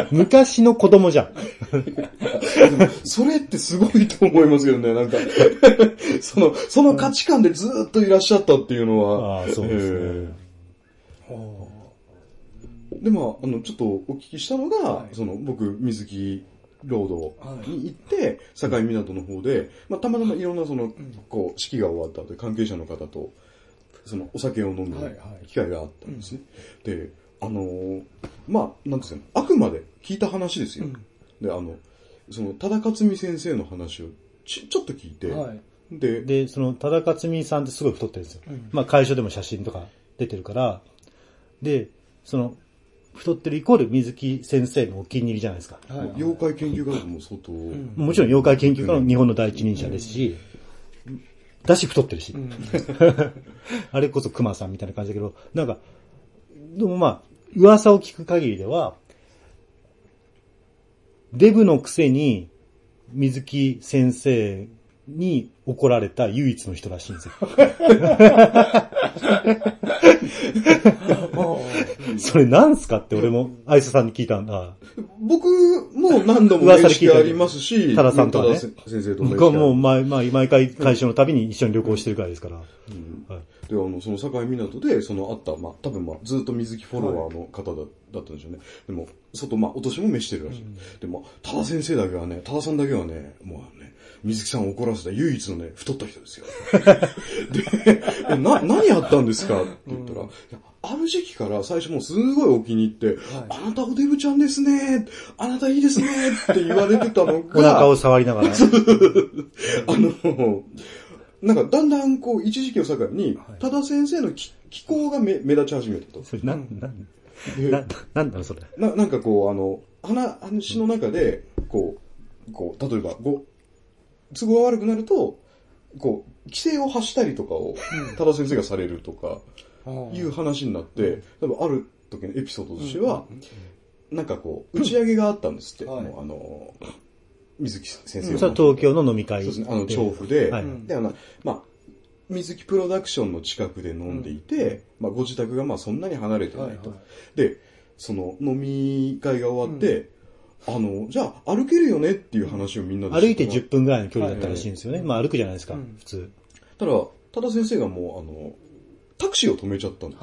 昔の子供じゃん。 それってすごいと思いますよね、なんか。その価値観でずーっといらっしゃったっていうのは。 ああ、そうですね。 で、まあ、ちょっとお聞きしたのが、僕、水木ロードに行って、境港の方で、まあ、たまたまいろんなこう、式が終わった後で関係者の方と、お酒を飲む機会があったんですね。で、まあ、なんですかね、あくまで聞いた話ですよ。で、多田克美先生の話をちょっと聞いて、 で、多田克美さんってすごい太ってるんですよ。まあ、会所でも写真とか出てるから、で、太ってるイコール水木先生のお気に入りじゃないですか。 妖怪研究家でも相当、 もちろん妖怪研究家の日本の第一人者ですし、だし太ってるし。あれこそ熊さんみたいな感じだけど、なんか、でもまあ、噂を聞く限りでは、デブのくせに水木先生に怒られた唯一の人らしいんですよ。それなんすかって俺も愛想さんに聞いたんだ。 僕も何度も面識ありますし、 多田さんとかね。 先生と面識もう毎回会社の旅に一緒に旅行してるからですから。はい、 で、その境港で、あった、まあ、多分まあ、ずっと水木フォロワーの方だったんでしょうね。でも、まあ、お年も召してるらしい。でも、多田先生だけはね、多田さんだけはね、もうね、水木さんを怒らせた唯一のね、太った人ですよ。で、何やったんですかって言ったら、ある時期から最初もうすごいお気に入って、あなたおデブちゃんですね、あなたいいですねって言われてたのが、 お腹を触りながら。 なんかだんだんこう一時期を境に、多田先生の気候が目立ち始めたと。 それなんだろうそれ。 なんかこう話の中で、こう、例えば、都合が悪くなると、こう、規制を発したりとかを、多田先生がされるとか、いう話になって、多分ある時のエピソードとしては、なんかこう、打ち上げがあったんですって。水木先生。 それは東京の飲み会。 そうですね、調布で、で、まあ、水木プロダクションの近くで飲んでいて、まあ、ご自宅がまあそんなに離れてないと。で、飲み会が終わって、じゃあ歩けるよねっていう話をみんなで歩いて10分ぐらいの距離だったらしいんですよね。まあ歩くじゃないですか、普通。 ただ、多田先生がもう、タクシーを止めちゃったんです。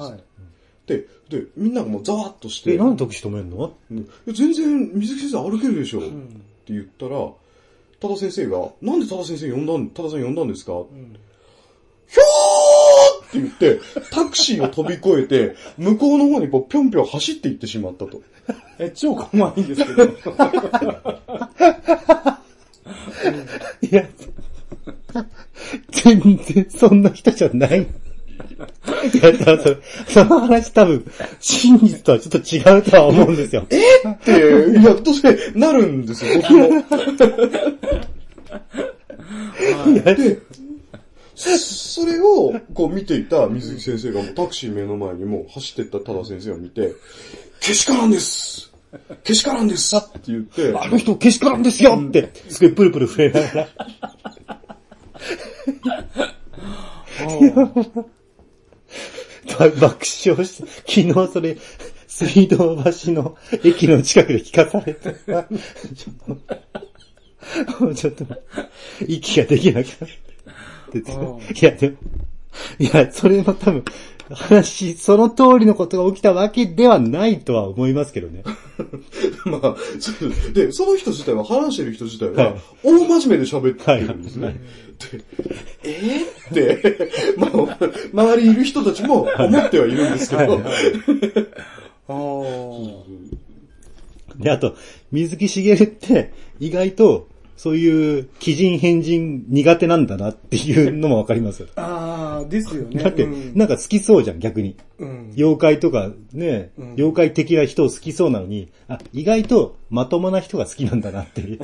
で、みんながもうざわっとして。 なんでタクシー止めんの？ 全然、水木先生歩けるでしょ。って言ったら、多田先生が、なんで多田先生多田さん呼んだんですか？ひょーって言って、タクシーを飛び越えて、向こうの方にこう、ぴょんぴょん走って行ってしまったと。 超怖いんですけど。 いや、全然そんな人じゃない。いや、その話多分、真実とはちょっと違うとは思うんですよ。 って、やっとなるんですよ、僕も。で、それをこう見ていた水木先生がもうタクシー目の前にもう走ってった多田先生を見て、けしからんですけしからんですって言って、 あの人けしからんですよって、すごいプルプル震えながら。爆笑して、昨日それ、水道橋の駅の近くで聞かされて、ちょっと、息ができなくなって。いや、でも、いや、それも多分、その通りのことが起きたわけではないとは思いますけどね。 まあ、で、その人自体は、話してる人自体は、大真面目で喋ってるんですね。で、って、まあ、周りいる人たちも思ってはいるんですけど。 で、あと、水木しげるって、意外と、そういう奇人変人苦手なんだなっていうのもわかります。 ですよね。 だって、なんか好きそうじゃん、逆に。妖怪とかね、妖怪的な人を好きそうなのに、意外とまともな人が好きなんだなっていう。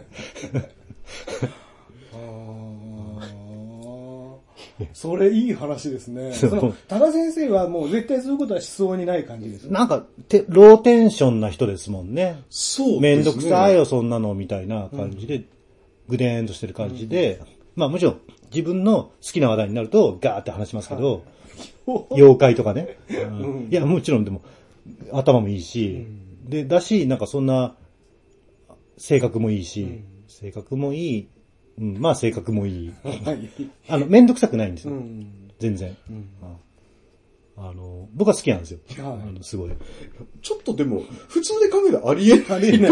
それいい話ですね。多田先生はもう絶対そういうことはしそうにない感じですね。 なんか、ローテンションな人ですもんね。 そうですね。 めんどくさいよ、そんなの、みたいな感じで、ぐでーんとしてる感じで、まあもちろん自分の好きな話題になるとガーって話しますけど、 妖怪とかね。いや、もちろんでも、頭もいいし、で、だし、なんかそんな、性格もいいし、性格もいい、まあ性格もいい。めんどくさくないんですよ。全然。僕は好きなんですよ。すごい。 ちょっとでも、普通で考えたらありえない。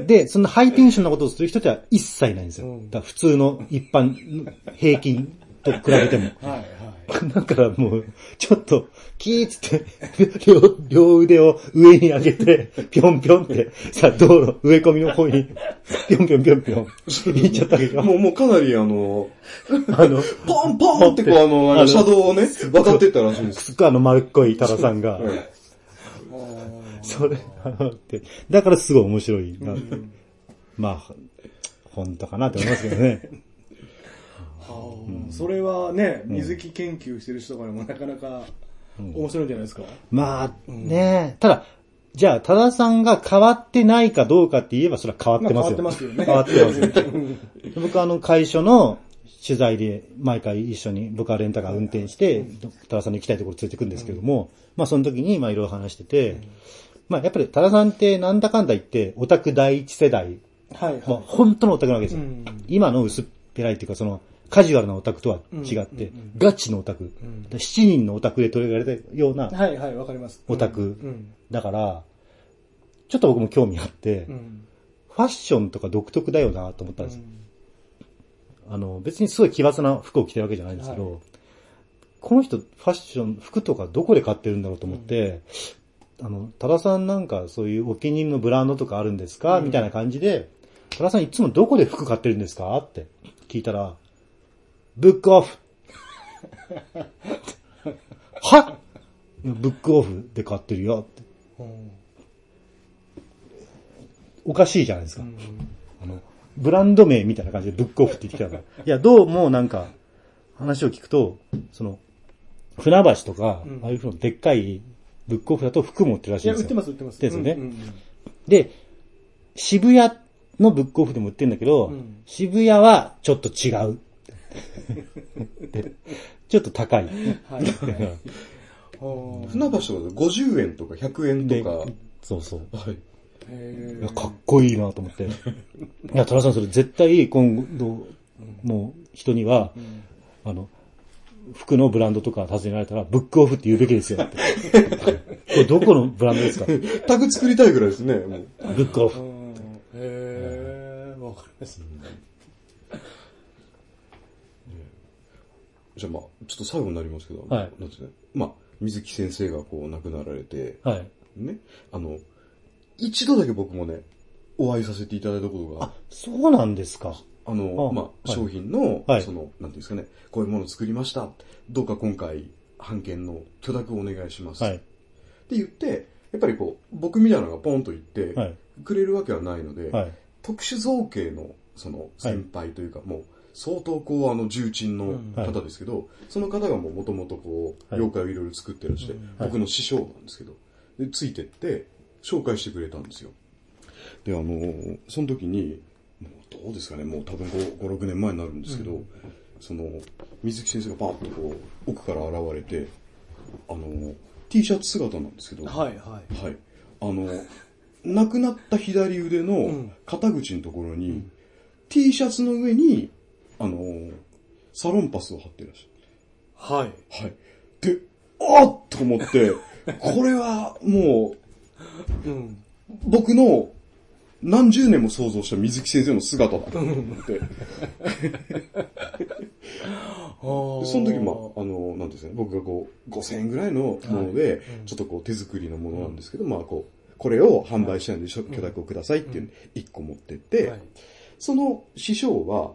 で、そんなハイテンションなことをする人っては一切ないんですよ。だから普通の一般、平均と比べても。だからもう、ちょっと、キーッつって、両腕を上に上げて、ぴょんぴょんって、さ、道路、植え込みの方に、ぴょんぴょんぴょんぴょん、行っちゃったけど。 もうかなりポンポンってこう車道をね、渡ってったらしいんです。 すっごい丸っこいタラさんが、それ、だからすごい面白いな。まあ、本当かなって思いますけどね。 それはね、水木研究してる人からもなかなか面白いんじゃないですか。 まあね、ただ、じゃあ、多田さんが変わってないかどうかって言えばそれは変わってますよ。 変わってますよね。 変わってますよ。僕会所の取材で毎回一緒に僕はレンタカー運転して、多田さんの行きたいところ連れてくんですけども、まあその時にまあいろいろ話してて、まあやっぱり多田さんってなんだかんだ言ってオタク第一世代、本当のオタクなわけですよ。今の薄っぺらいっていうかその、カジュアルなオタクとは違って、ガチのオタク。7人のオタクで取り上げられたような、 わかります。 オタク。だから、ちょっと僕も興味あって、ファッションとか独特だよなと思ったんです。別にすごい奇抜な服を着てるわけじゃないんですけど、この人ファッション、服とかどこで買ってるんだろうと思って、多田さんなんかそういうお気に入りのブランドとかあるんですかみたいな感じで、多田さんいつもどこで服買ってるんですかって聞いたら、ブックオフ。はブックオフで買ってるよって。おかしいじゃないですか。ブランド名みたいな感じでブックオフって言ってきたから。いや、どうもなんか、話を聞くと、船橋とか、ああいうふうなでっかいブックオフだと服持ってるらしいんですよ。 いや、売ってます。 ですよね。で、渋谷のブックオフでも売ってるんだけど、渋谷はちょっと違う。ちょっと高い。 船橋とか50円とか100円とか。 そうそう。かっこいいなと思って。いや、多田さんそれ絶対今度、もう人には、服のブランドとか尋ねられたら、ブックオフって言うべきですよって。これどこのブランドですか？ タグ作りたいぐらいですね。もうブックオフ。 わかります。 じゃあまあ、ちょっと最後になりますけど、なんですね。まあ、水木先生がこう亡くなられて、ね、一度だけ僕もね、お会いさせていただいたことが。 あ、そうなんですか。 まあ、商品の、なんていうんですかね、こういうものを作りました。どうか今回、版権の許諾をお願いします。って言って、やっぱりこう、僕みたいなのがポンと言って、くれるわけはないので、特殊造形の、先輩というか、もう、相当こう、重鎮の方ですけど、その方がもともとこう、妖怪をいろいろ作ってらして、僕の師匠なんですけど、で、ついてって、紹介してくれたんですよ。で、その時に、どうですかね、もう多分5、6年前になるんですけど、水木先生がバーッとこう、奥から現れて、T シャツ姿なんですけど、亡くなった左腕の肩口のところに、T シャツの上に、サロンパスを貼ってらっしゃる。で、あっと思って、これはもう、僕の何十年も想像した水木先生の姿だと思って。その時、なんですね、僕がこう、5000円ぐらいのもので、ちょっとこう手作りのものなんですけど、これを販売したいので許諾をくださいっていう1個持ってって、その師匠は、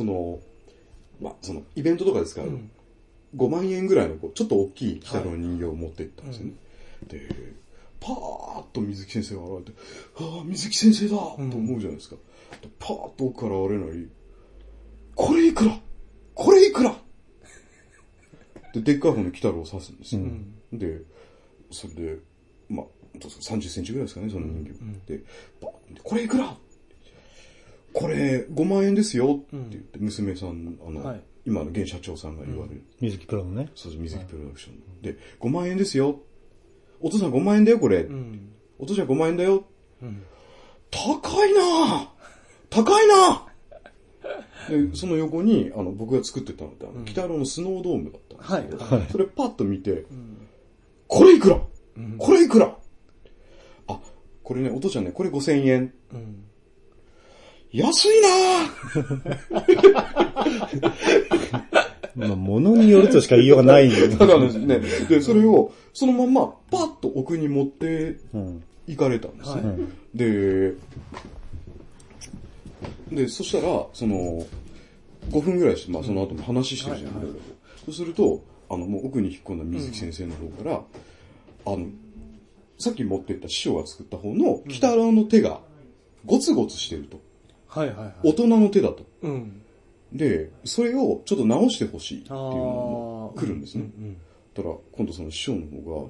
イベントとかですから、5万円ぐらいのちょっと大きい鬼太郎の人形を持っていったんですよね。で、パーッと水木先生が現れて、ああ、水木先生だと思うじゃないですか。パーッと奥から現れない、これいくらこれいくらで、でっかい方の鬼太郎を刺すんですよ。で、それで、30センチぐらいですかね、その人形。で、これいくらこれ5万円ですよって言って、娘さん、 今の現社長さんが言われる。 水木プロのね。 そうそう、水木プロダクション。で、5万円ですよ。お父さん5万円だよ、これ。お父ちゃん5万円だよ。高いな高いなで、その横に、僕が作ってたのって、北野のスノードームだったんですけど、それパッと見て、これいくらこれいくらあ、これね、お父ちゃんね、これ5000円。安いなまあ、物によるとしか言いようがないんで。 だからですね。で、それを、そのまんま、パッと奥に持って行かれたんですね。で、そしたら、5分ぐらいして、まあその後も話してるじゃん。そうすると、もう奥に引っ込んだ水木先生の方から、さっき持ってった師匠が作った方の北原の手がゴツゴツしてると。大人の手だと。で、それをちょっと直してほしいっていうのが来るんですね。たら、今度その師匠の方が、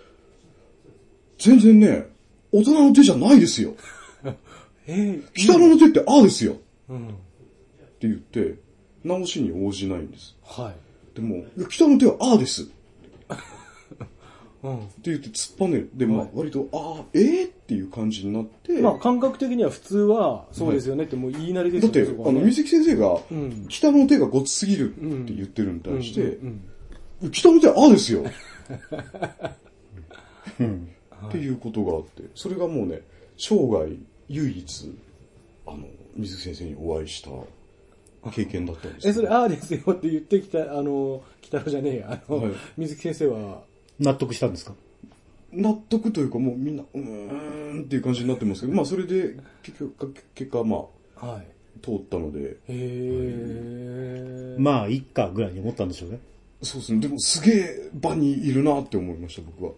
全然ね、大人の手じゃないですよ。北野の手ってああですよ。って言って、直しに応じないんです。でも、北野の手はああです。って言って突っぱねる。で、まあ、割と、っていう感じになって。 まあ、感覚的には普通は、そうですよねってもう言いなりですよね。だって、水木先生が、北野の手がごつすぎるって言ってるに対して、北野の手はああですよ。っていうことがあって、それがもうね、生涯唯一、水木先生にお会いした経験だったんです。 それ、ああですよって言ってきた、北野じゃねえや、水木先生は、 納得したんですか？ 納得というかもうみんな、っていう感じになってますけど、まあそれで、結果まあ、通ったので。 まあ、いっかぐらいに思ったんでしょうね。 そうですね。でもすげえ場にいるなって思いました、僕は。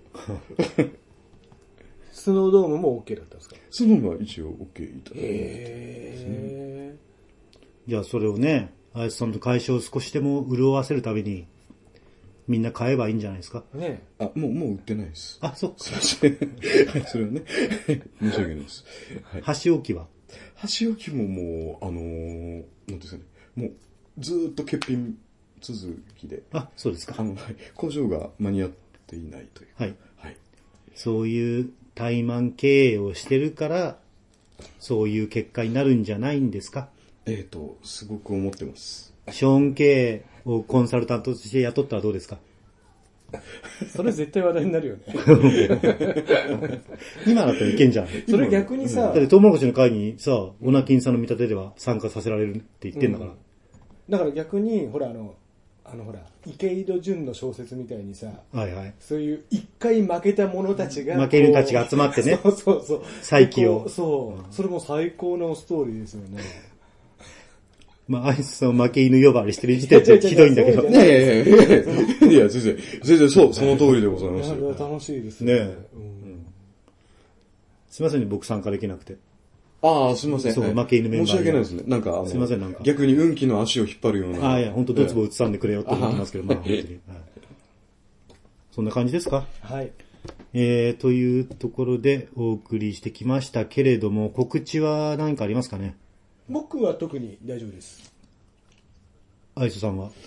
スノードームも OK だったんですか？ スノードームは一応 OK いただいて。 じゃあそれをね、あいつさんと会社を少しでも潤わせるために、みんな買えばいいんじゃないですか。 ねもう売ってないです。 あ、そっか。 それはね、申し訳ないです。 箸置きは箸置きももう、なんですかね、もう、ずーっと欠品続きで。 あ、そうですか。 工場が間に合っていないという。 はい。そういう怠慢経営をしてるから、そういう結果になるんじゃないんですか。 すごく思ってます。 ショーン経営をコンサルタントとして雇ったらどうですか？ それ絶対話題になるよね。 今だったらいけんじゃん。 それ逆にさ、 だってトウモロコシの会にさ、オナキンさんの見立てでは参加させられるって言ってんだから。 だから逆に、ほらほら、池井戸潤の小説みたいにさ、そういう一回負けた者たちが、 負けるたちが集まってね、 そう再起を。 そう、それも最高のストーリーですよね。 まあ、あいつさん負け犬呼ばわりしてる時点でひどいんだけど。 いや、全然その通りでございますよ。 楽しいですね。 すいませんね、僕参加できなくて。 ああ、すいません。 そう、負け犬メンバー。 申し訳ないですね。なんか、 すいません、なんか。 逆に運気の足を引っ張るような。 いや、本当ドツボ打つさんでくれよって思いますけど、まあ、本当に。そんな感じですか？ はい。 というところでお送りしてきましたけれども、告知は何かありますかね？ 僕は特に大丈夫です。 アイスさんは？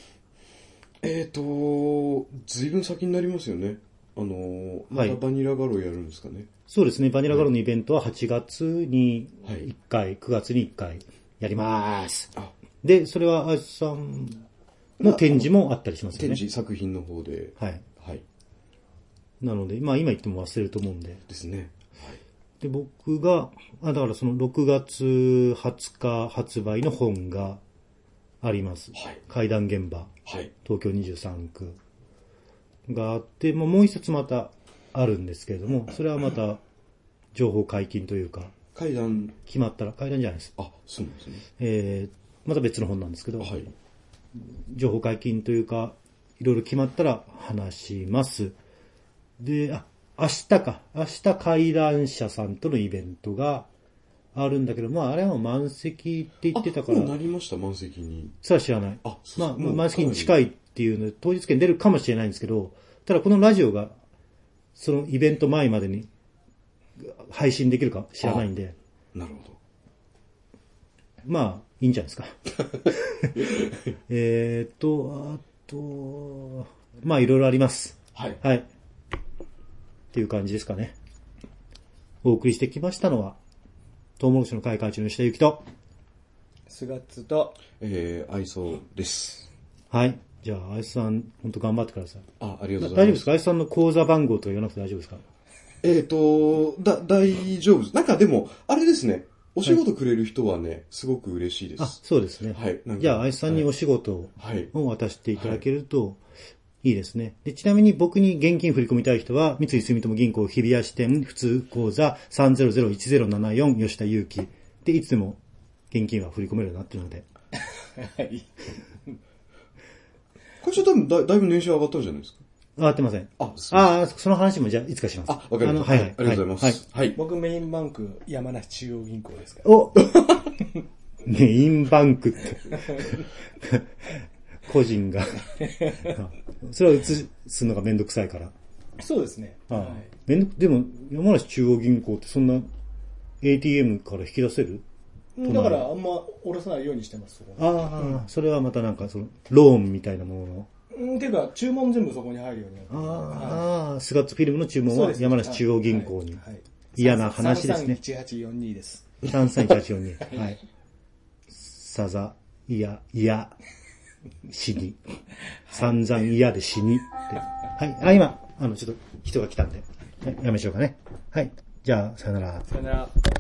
ずいぶん先になりますよね。またバニラガロやるんですかね。 そうですね。バニラガロのイベントは8月に1回、9月に1回やります。で、それはアイスさんの展示もあったりしますよね。 展示作品の方で。 はい。なので、まあ今言っても忘れると思うんで。 ですね。 で、僕が、だからその6月20日発売の本があります。怪談現場。東京23区があって、もう一冊またあるんですけれども、それはまた情報解禁というか、 怪談決まったら、怪談じゃないです。 そうなんですね。 また別の本なんですけど、情報解禁というか、いろいろ決まったら話します。で、明日怪談者さんとのイベントがあるんだけど、まああれはもう満席って言ってたから。 もうなりました、満席に。 それは知らない。まあ満席に近いっていうので、当日券出るかもしれないんですけど、ただこのラジオが、そのイベント前までに配信できるか知らないんで。 なるほど。 まあ、いいんじゃないですか。あと、まあ、いろいろあります。 はい。 はい。っていう感じですかね。お送りしてきましたのは、トウモロコシの会会長の吉田ゆきと、 スガッツと、 愛想です。 はい。じゃあ、愛想さん、本当頑張ってください。 ありがとうございます。 大丈夫ですか？愛想さんの口座番号とか言わなくて大丈夫ですか？ 大丈夫です。なんかでも、あれですね。お仕事くれる人はね、すごく嬉しいです。 あ、そうですね。 はい。 じゃあ、愛さんにお仕事を渡していただけるといいですね。で、ちなみに僕に現金振り込みたい人は、三井住友銀行日比谷支店普通口座 3001074 吉田祐希で、いつでも現金は振り込めるようになってるので。 はい。 これちょっとだいぶ年収上がったんじゃないですか？ 上がってません。その話もじゃあいつかします。 わかりました。はい。ありがとうございます。はい。 僕メインバンク、山梨中央銀行ですから。 おメインバンクって。個人が。それは移すのがめんどくさいから。 そうですね。 でも、山梨中央銀行ってそんな ATM から引き出せる？ だからあんま下ろさないようにしてます。 それはまたなんかローンみたいなものの。 ていうか、注文全部そこに入るようになって。 スガッツフィルムの注文は山梨中央銀行に。嫌な話ですね。 331842です。 331842。はい。死に。散々嫌で死にって。はい。今、ちょっと人が来たんで。はい、やめましょうかね。はい。じゃあ、さよなら。 さよなら。